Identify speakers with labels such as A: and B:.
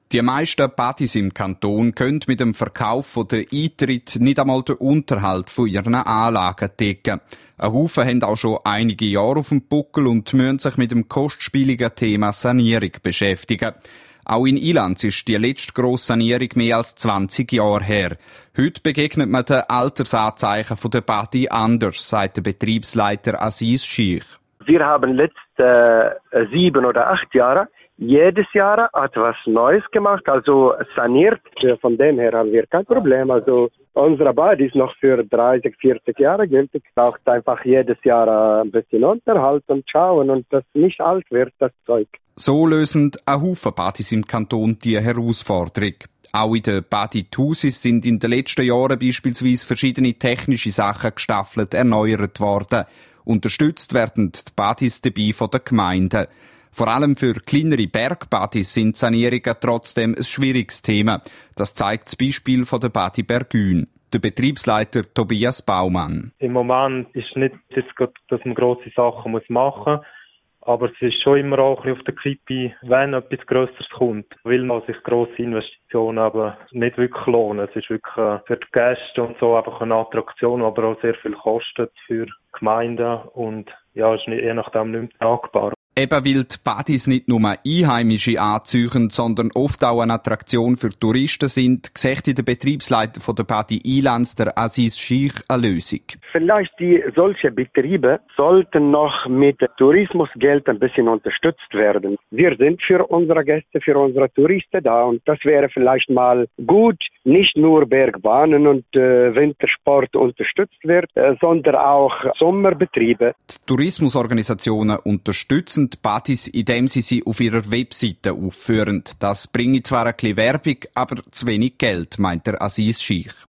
A: Die meisten Partys im Kanton können mit dem Verkauf der Eintritte nicht einmal den Unterhalt von ihren Anlagen decken. Ein Haufen haben auch schon einige Jahre auf dem Buckel und müssen sich mit dem kostspieligen Thema Sanierung beschäftigen. Auch in Ilanz ist die letzte grosse Sanierung mehr als 20 Jahre her. Heute begegnet man den Altersanzeichen der Party anders, sagt der Betriebsleiter Aziz Scheich.
B: Wir haben letzte 7 oder 8 Jahre jedes Jahr etwas Neues gemacht, also saniert. Von dem her haben wir kein Problem. Also unsere Bad ist noch für 30, 40 Jahre gültig. Braucht einfach jedes Jahr ein bisschen Unterhalt und schauen und dass nicht alt wird, das Zeug.
A: So lösen ein Haufen Partys im Kanton die Herausforderung. Auch in den Partyhouses sind in den letzten Jahren beispielsweise verschiedene technische Sachen gestaffelt erneuert worden. Unterstützt werden die Partys dabei von den Gemeinden. Vor allem für kleinere Bergpartys sind Sanierungen trotzdem ein schwieriges Thema. Das zeigt das Beispiel von der Party Bergün. Der Betriebsleiter Tobias Baumann.
C: Im Moment ist nicht, dass man grosse Sachen machen muss. Aber es ist schon immer auch ein bisschen auf der Kippe, wenn etwas Grösseres kommt. Weil man sich grosse Investitionen aber nicht wirklich lohnen. Es ist wirklich für die Gäste und so einfach eine Attraktion, aber auch sehr viel kostet für Gemeinden und ja, ist je nachdem nicht mehr tragbar.
A: Eben weil die Partys nicht nur Einheimische anziehen, sondern oft auch eine Attraktion für Touristen sind, sieht der Betriebsleiter von der Party Ilanz, der Aziz Scheich, eine Lösung.
B: Vielleicht solche Betriebe sollten noch mit Tourismusgeld ein bisschen unterstützt werden. Wir sind für unsere Gäste, für unsere Touristen da und das wäre vielleicht mal gut, nicht nur Bergbahnen und Wintersport unterstützt wird, sondern auch Sommerbetriebe.
A: Die Tourismusorganisationen unterstützen die Partys, indem sie auf ihrer Webseite aufführen. Das bringe zwar ein bisschen Werbung, aber zu wenig Geld, meint der Aziz Scheich.